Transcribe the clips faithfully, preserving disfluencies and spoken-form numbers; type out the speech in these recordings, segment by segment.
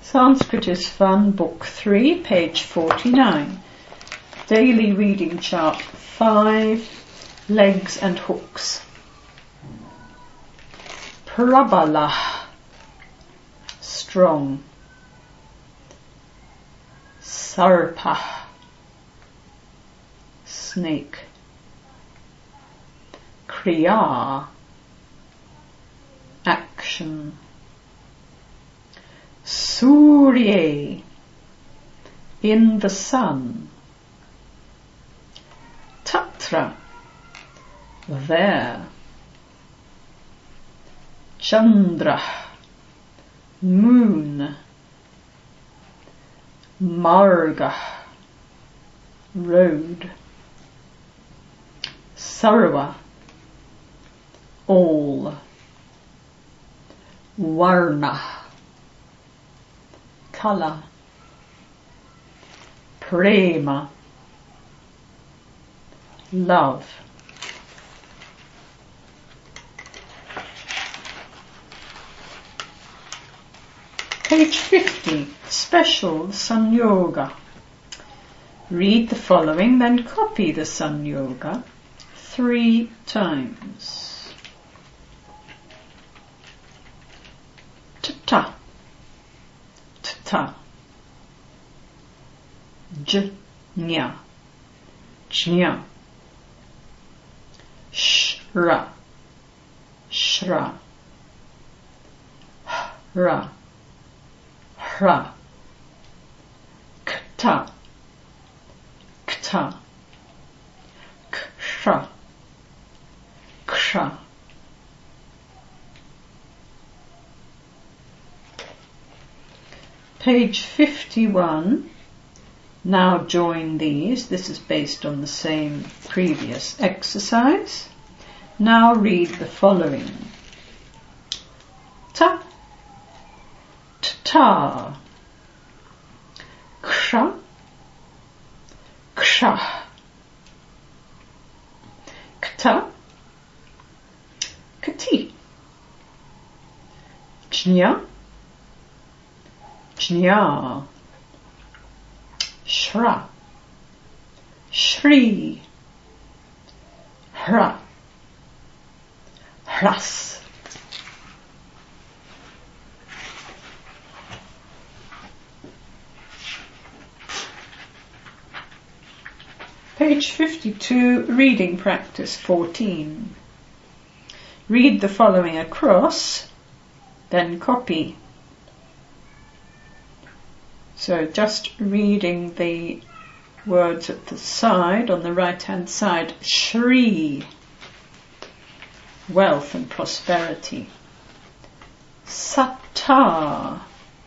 Sanskrit is Fun, Book three, page forty-nine. Daily reading chart five, legs and hooks. Prabala, strong. Sarpa, snake. Kriya, action. Surya, in the sun. Tatra, there. Chandra, moon. Marga, road. Sarva, all. Varna, color. Prema, love. Page fifty, special Sanyoga. Read the following, then copy the Sanyoga three times. Tata, tata. Jnya, jnya. Shra, shra. Hra, hra. Kta, kta. Ksha, ksha. Page fifty-one. Now join these. This is based on the same previous exercise. Now read the following. Ta, ta. Ksha, ksha. Kta, kati. Jnya, jnya. Shra, shri. Hra, hras. Page fifty-two, reading practice fourteen. Read the following across, then copy. So just reading the words at the side, on the right hand side. Shri, wealth and prosperity. Satta,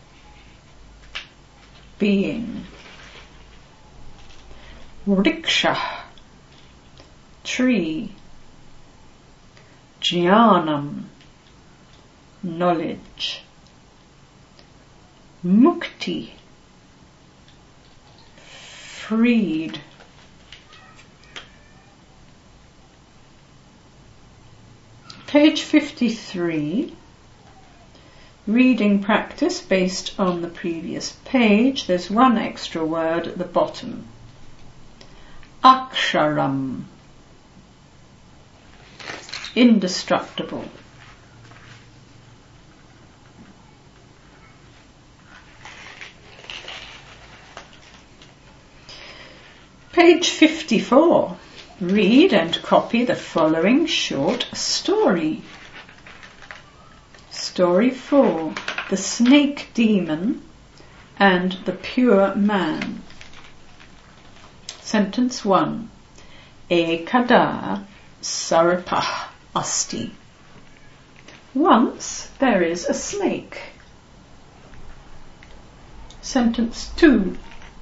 being. Vriksha, tree. Jnanam, knowledge. Mukti, freed. Page fifty-three, reading practice based on the previous page. There's one extra word at the bottom. Aksharam, indestructible. Page fifty-four. Read and copy the following short story. Story four. The Snake Demon and the Pure Man. Sentence one. Ekada sarpah asti. Once there is a snake. Sentence two.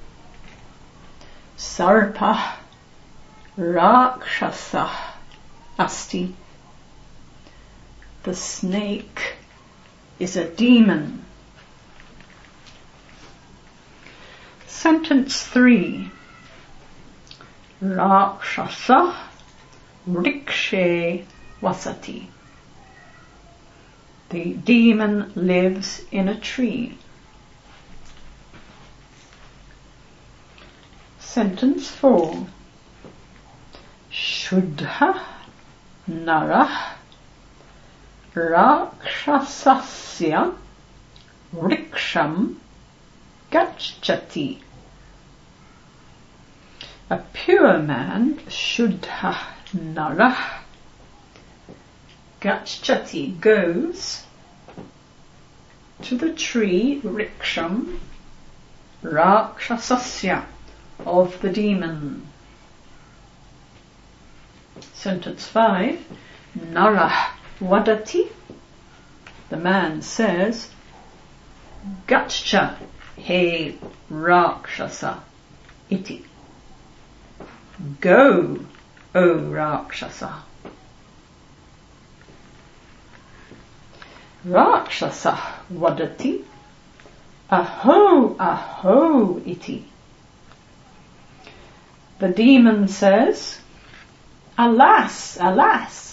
Sarpah rakshasa asti. The snake is a demon. Sentence three. Rakshasa vrikshe vasati. The demon lives in a tree. Sentence four. Shuddha narah rakshasasya vriksham gacchati. A pure man, Shuddha narah, gacchati, goes to the tree, Vriksham, Rakshasasya, of the demon. Sentence five. Narah vadati, the man says, Gaccha he Rakshasa iti. Go, O Rakshasa. Rakshasa vadati, aho, aho iti. The demon says, alas, alas.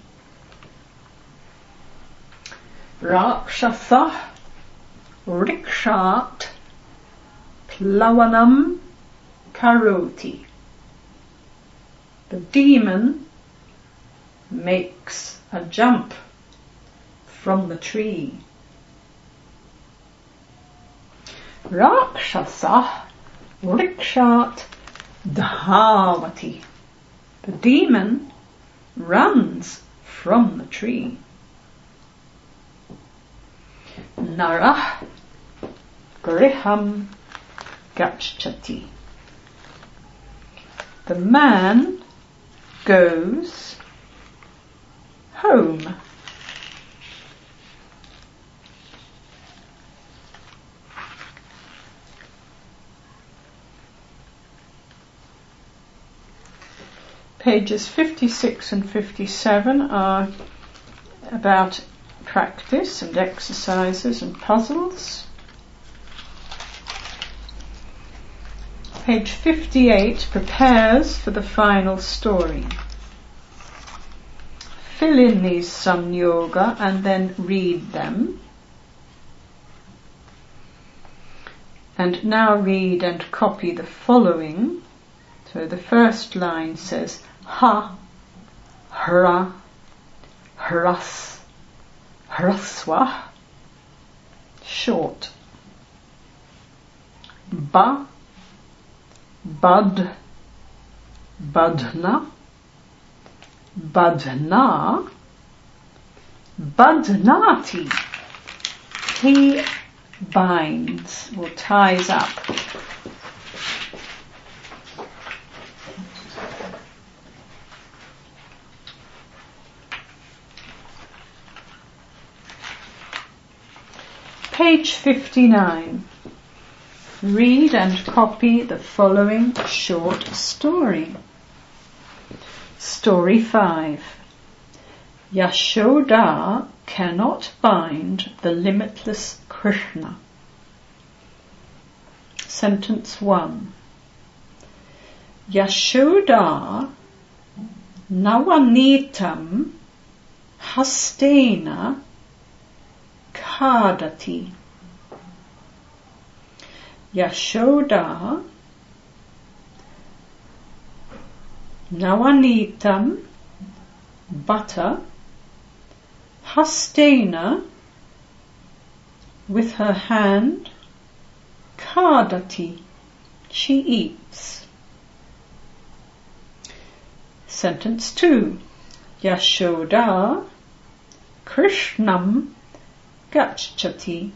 Rakshasa rikshat plavanam karoti. The demon makes a jump from the tree. Rakshasa rikshat dhavati. The demon runs from the tree. Narah griham gacchati. The man goes home. Pages fifty-six and fifty-seven are about practice and exercises and puzzles. Page fifty-eight prepares for the final story. Fill in these samyoga and then read them. And now read and copy the following. So the first line says ha, hra, hras, hraswa, short. Ba, bud, budna, budna, budnati. He binds or ties up. Page fifty-nine. Read and copy the following short story. Story five. Yashoda cannot bind the limitless Krishna. Sentence one. Yashoda nawanitam hastena khadati. Yashoda nawanitam, butter, hastena, with her hand, khadati, she eats. Sentence two. Yashoda Krishnam gacchati.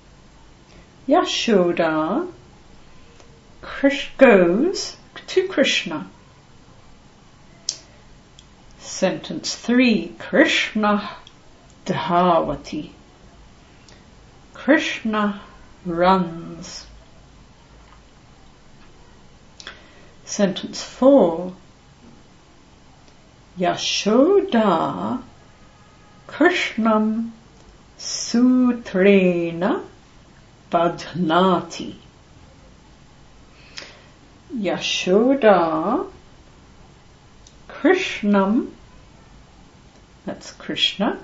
Yashoda Krish goes to Krishna. Sentence three. Krishna dhavati. Krishna runs. Sentence four. Yashoda Krishnam sutrena badhnati. Yashoda Krishnam, that's Krishna,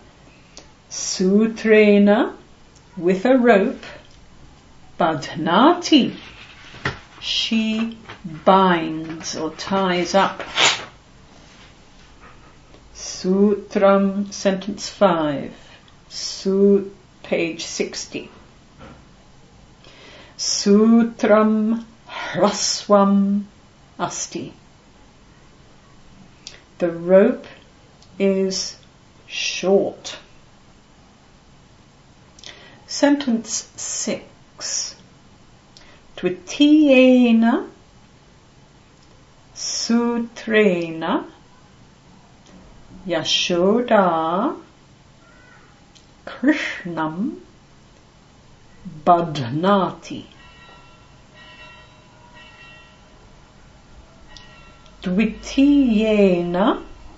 sutrena, with a rope, badhnati, she binds or ties up. Sutram, sentence five. Su, page sixty. Sutram hraswam asti. The rope is short. Sentence six. Tvitiyena sutrena Yashoda Krishnam Badhnati. Dvitiyena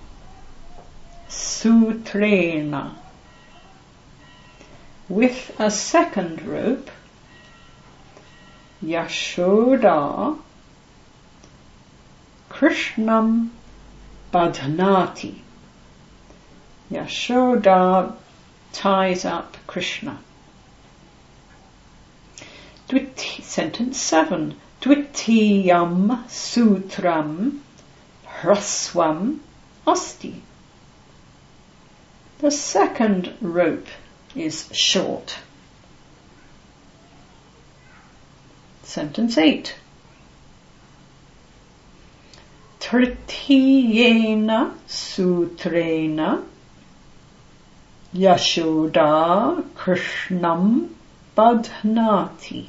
sutrena. With a second rope, Yashoda Krishnam Badhnati. Yashoda ties up Krishna. Dviti, sentence seven. Dvitiyam sutram hraswam asti. The second rope is short. Sentence eight. Tritiyena sutrena Yashoda Krishnam Badhnati.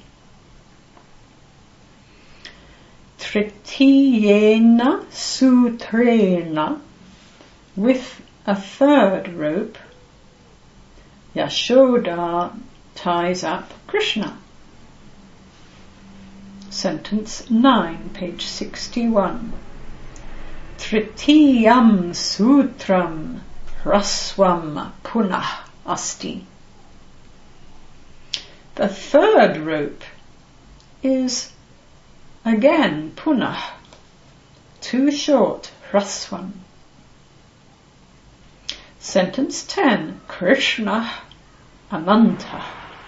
Tritiyena sutrena. With a third rope, Yashoda ties up Krishna. Sentence nine, page sixty-one. Tritiyam sutram hraswam punah asti. The third rope is again punah, too short, hraswam. Sentence ten. Krishna Ananta.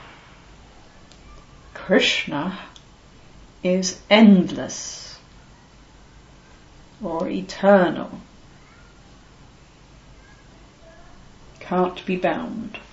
Krishna is endless or eternal, can't be bound.